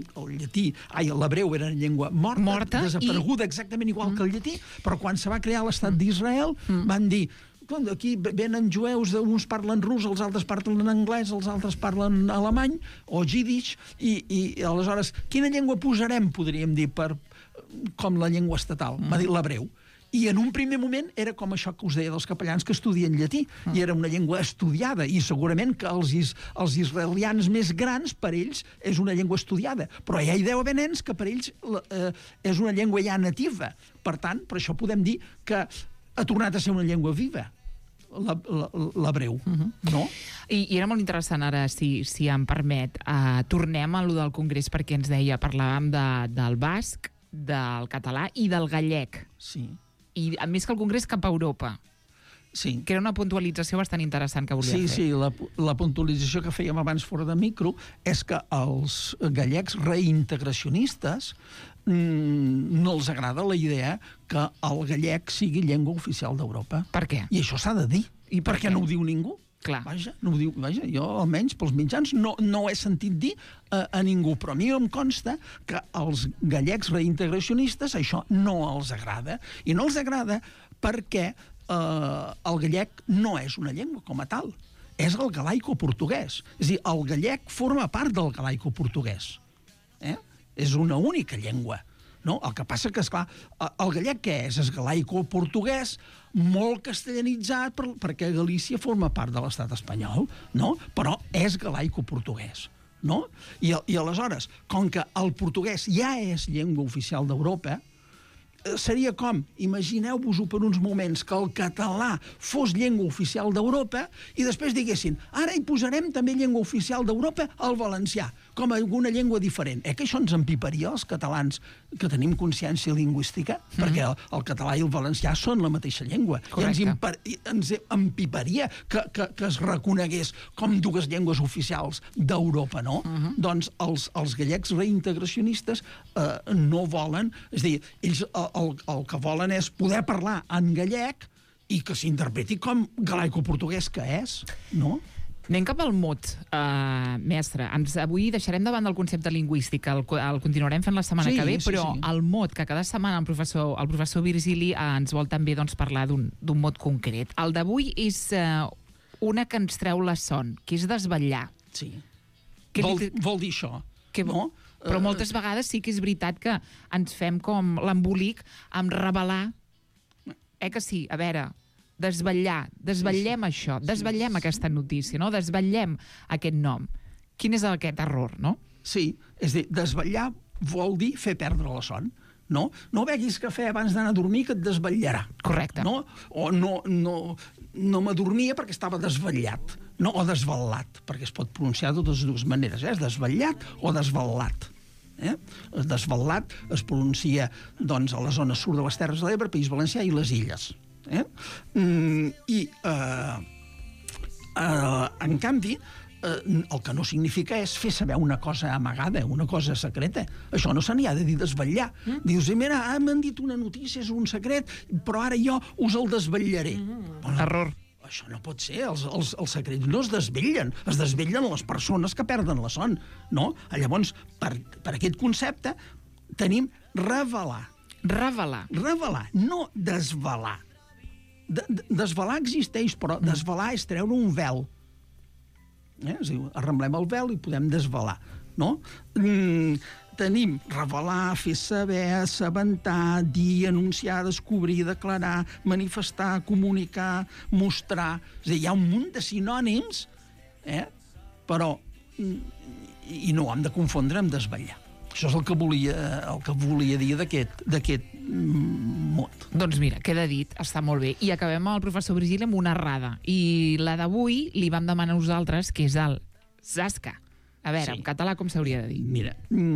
l'hebreu era una llengua morta, desapareguda exactament igual que el llatí, però quan se va crear l'estat d'Israel van dir: aquí venen jueus, uns parlen rus, els altres parlen anglès, els altres parlen alemany o jiddisch, i aleshores quina llengua posarem, podríem dir, com la llengua estatal? Va dir l'hebreu. I en un primer moment era com això que us deia dels capellans que estudien llatí, i era una llengua estudiada, i segurament que els israelians més grans, per ells, és una llengua estudiada. Però ja hi deu haver nens que per ells és una llengua ja nativa. Per tant, per això podem dir que ha tornat a ser una llengua viva, l'hebreu, no? I era molt interessant ara, si em permet, tornem a lo del Congrés, perquè ens deia, parlàvem del basc, del català i del gallec. Sí. I a més que el Congrés cap a Europa. Sí. Que era una puntualització bastant interessant que volia fer. Sí, la puntualització que fèiem abans fora de micro és que els gallecs reintegracionistes no els agrada la idea que el gallec sigui llengua oficial d'Europa. Per què? I això s'ha de dir. I per què no ho diu ningú. Clar. Vaja, no ho diu, jo almenys pels mitjans no ho he sentit dir a ningú, però a mi em consta que als gallecs reintegracionistes això no els agrada, i no els agrada perquè el gallec no és una llengua com a tal, és el galaico-portuguès. És a dir, el gallec forma part del galaico-portuguès. És una única llengua. No? El que passa que, esclar, el gallec què és? És galaico-portuguès, molt castellanitzat, perquè Galícia forma part de l'estat espanyol, no? Però és galaico-portuguès. No? I aleshores, com que el portuguès ja és llengua oficial d'Europa, seria com, imagineu-vos-ho per uns moments, que el català fos llengua oficial d'Europa i després diguessin, ara hi posarem també llengua oficial d'Europa al valencià, com alguna llengua diferent. Que això ens empiparia els catalans que tenim consciència lingüística? Perquè el català i el valencià són la mateixa llengua. Correcte. I ens empiparia que es reconegués com dues llengües oficials d'Europa, no? Doncs els gallecs reintegracionistes no volen, és a dir, ells el que volen és poder parlar en gallec i que s'interpreti com galaico-portuguès que és, no? Anem cap al mot, mestre. Avui deixarem davant del concepte lingüístic, el continuarem fent la setmana que ve, però el mot que cada setmana el professor Virgili ens vol també parlar d'un mot concret. El d'avui és una que ens treu la son, que és desvetllar. Sí. Vol dir això, no? Però moltes vegades sí que és veritat que ens fem com l'embolic amb revelar. Que sí? A veure, desvetllem això, desvetllem aquesta notícia, no? Desvetllem aquest nom. Quin és aquest error, no? Sí, és a dir, desvetllar vol dir fer perdre la son, no? No beguis cafè abans d'anar a dormir que et desvetllarà. Correcte. No? O no m'adormia perquè estava desvetllat, no? O desvetllat, perquè es pot pronunciar de totes dues maneres, desvetllat o desvetllat. Desvetllat es pronuncia doncs, a la zona sud de les Terres de l'Ebre, País Valencià i les Illes. En canvi, el que no significa és fer saber una cosa amagada, una cosa secreta. Això no se n'hi ha de dir desvetllar. Dius, mira, m'han dit una notícia, és un secret, però ara jo us el desvetllaré. Error. Això no pot ser, els secrets no es desvetllen les persones que perden la son, no? Llavors, per aquest concepte, tenim revelar. Revelar, no desvelar. Desvelar existeix, però desvelar és treure un vel. Es diu, arramblem el vel i podem desvelar, no? Tenim revelar, fer saber, assabentar, dir, anunciar, descobrir, declarar, manifestar, comunicar, mostrar. És a dir, hi ha un munt de sinònims, però i no ho hem de confondre amb desvetllar. Això és el que volia dir d'aquest mot. Doncs mira, queda dit, està molt bé. I acabem amb el professor Virgili amb una errada. I la d'avui li vam demanar a nosaltres, que és el zasca. A veure, en català com s'hauria de dir? Mira,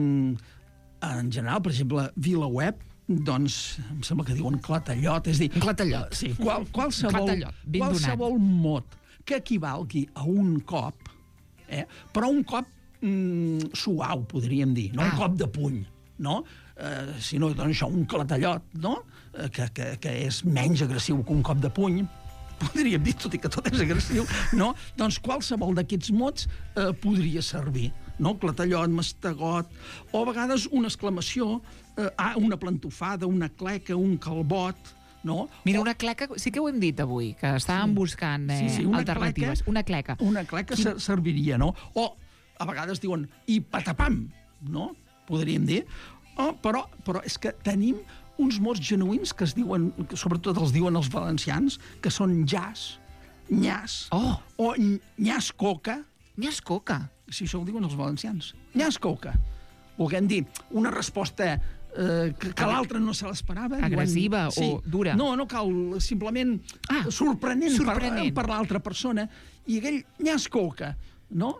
en general, per exemple, VilaWeb, doncs, em sembla que diuen clatallot, és a dir... Clatallot. Sí, qualsevol mot que equivalgui a un cop, però un cop suau, podríem dir, no un cop de puny, no? Sinó, doncs, això, un clatallot, no? Que és menys agressiu que un cop de puny, podríem dir, tot i que tot és agressiu, no? Doncs qualsevol d'aquests mots podria servir, no? Clatallot, mastegot, o a vegades una exclamació, una plantofada, una cleca, un calbot, no? Mira, una cleca, sí que ho hem dit avui, que estàvem buscant alternatives. Una cleca. Una cleca serviria, no? O a vegades diuen i patapam, no? Podríem dir. Però és que tenim uns mots genuïns que es diuen, que sobretot els diuen els valencians, que són jas, nyas, o nyas coca. Nyas coca? Sí, això ho diuen els valencians. Nyas coca. Volguem dir, una resposta que l'altre no se l'esperava. Agressiva o dura? No cal, simplement sorprenent. Per l'altra persona. I aquell nyas coca, no?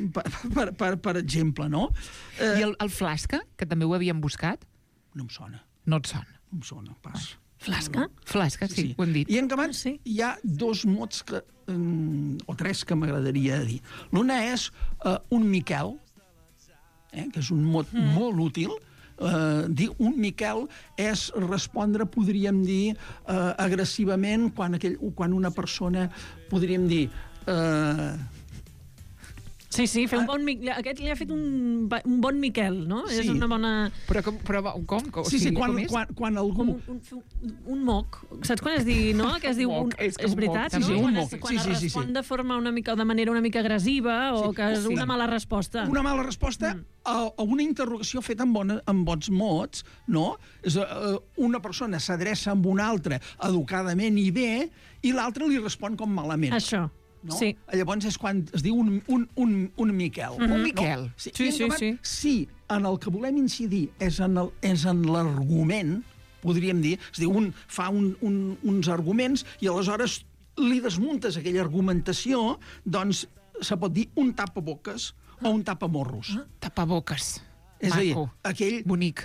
Per exemple, no? I el flasca, que també ho havíem buscat? No em sona. No et sona? No em sona, pas. Flasca? Flasca, sí, ho hem dit. I en acabat hi ha dos mots o tres que m'agradaria dir. L'una és un Miquel, que és un mot molt útil. Dir un Miquel és respondre, podríem dir, agressivament quan una persona, podríem dir, Sí, fer un bon... Aquest li ha fet un bon Miquel, no? Sí. És una bona... Però com? Sí, quan algú... Un moc. Saps quan es diu, no? Que es diu... Moc, és com és veritat, moc, no? també. Quan Un moc. quan es respon de forma de manera una mica agressiva o que és una mala resposta. Una mala resposta a una interrogació feta amb bons mots, no? Una persona s'adreça amb una altra educadament i bé i l'altra li respon com malament. Això. No? Sí. Llavors és quan es diu un Miquel. Un Miquel. No? Sí. Si en el que volem incidir és en l'argument, podríem dir, és a dir, fa uns arguments i aleshores li desmuntes aquella argumentació, doncs se pot dir un tapaboques o un tapamorros. Tapaboques. És a dir, Maco. aquell... Bonic.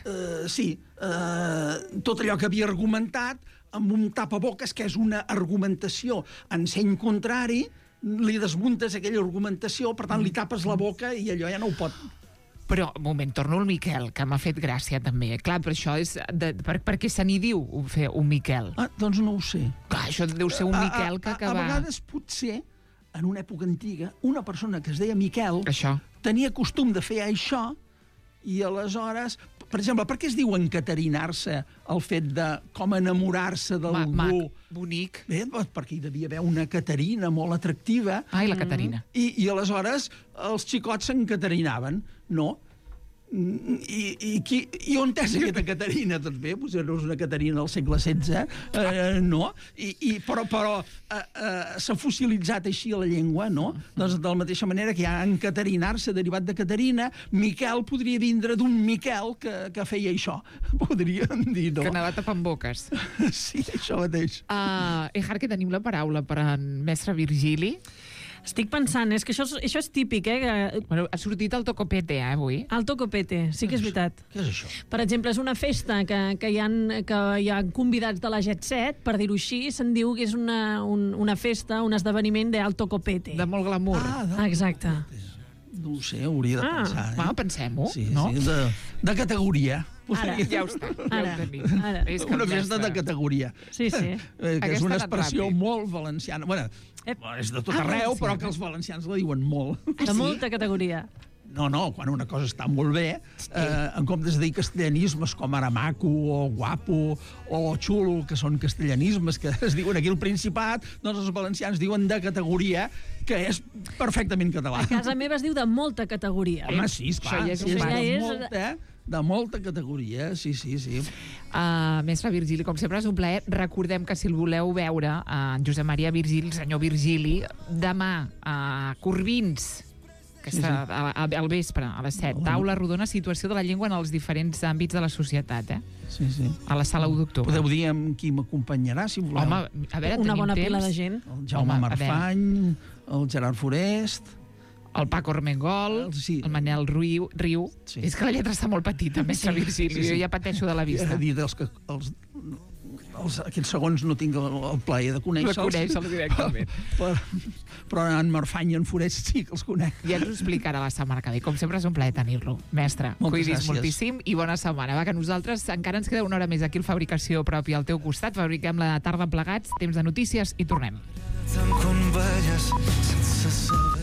Tot allò que havia argumentat amb un tapaboques, que és una argumentació en seny contrari, li desmuntes aquella argumentació, per tant, li tapes la boca i allò ja no ho pot... Però, un moment, torno al Miquel, que m'ha fet gràcia, també. Clar, però això és... Per què se n'hi diu fer un Miquel? Doncs no ho sé. Clar, això deu ser un Miquel que A vegades, potser, en una època antiga, una persona que es deia Miquel Això. tenia costum de fer això i aleshores... Per exemple, per què es diu encatarinar-se el fet de com enamorar-se d'algú? Bonic. Bé, doncs perquè hi devia haver una Caterina molt atractiva. Ai, la Caterina. I aleshores els xicots s'encaterinaven, no? I on és aquesta Caterina? Doncs bé, doncs no és una Caterina del segle XVI, no? Però s'ha fossilitzat així la llengua, no? Doncs de la mateixa manera que hi ha encatarinar-se derivat de Caterina, Miquel podria vindre d'un Miquel que feia això. Podríem dir, no? Que anava tapant boques. Sí, això mateix. Ejar, que tenim la paraula per en mestre Virgili. Estic pensant, és que això és típic, Bueno, ha sortit el tocopete, avui. El tocopete, sí que és veritat. Què és això? Per exemple, és una festa que hi ha convidats de la Jet Set, per dir-ho així, se'n diu que és una festa, un esdeveniment d'alto copete. De molt glamour. Exacte. No ho sé, hauria de pensar. Va, pensem-ho, Sí, no? sí, de categoria. Ara. Ja ho està, ja Ara. ho tenim. Ara. És que Una el festa de mestre- categoria. Sí. Que és Aquesta una ha anat expressió ràpid. molt valenciana. Bueno, és de tot arreu, però que els valencians la diuen molt. De molta categoria. No, quan una cosa està molt bé, en comptes de dir castellanismes com ara maco o guapo o xulo, que són castellanismes que es diuen aquí al Principat, doncs els valencians diuen de categoria, que és perfectament català. A casa meva es diu de molta categoria. Home, sí, esclar, Això ja és sí, un ja és- de molta categoria, sí. Mestre Virgili, com sempre és un plaer. Recordem que si el voleu veure, en Josep Maria Virgili, el senyor Virgili, demà a Corbins, que està al vespre, a les 7. Taula rodona, situació de la llengua en els diferents àmbits de la societat, Sí. a la sala 1 d'octubre. Podeu dir amb qui m'acompanyarà, si voleu. Home, a veure, Una tenim bona temps. pila de gent. El Jaume Home, a Marfany, el Gerard Forest... El Paco Armengol, Sí. el Manel Riu. Sí. És que la lletra està molt petita, Mestre Virgili. Jo ja pateixo de la vista. Dir aquests segons no tinc el plaer de conèixer-los. De conèixer-los directament. Però en Marfany i en Forest sí que els conec. Ja ens ho explicarà la setmana que ve. Com sempre és un plaer tenir-lo. Mestre, Moltes cuidis gràcies. moltíssim i bona setmana. Va, que nosaltres encara ens queda una hora més aquí al Fabricació Pròpia al teu costat. Fabriquem la tarda plegats, temps de notícies i tornem. Tant quan balles sense saber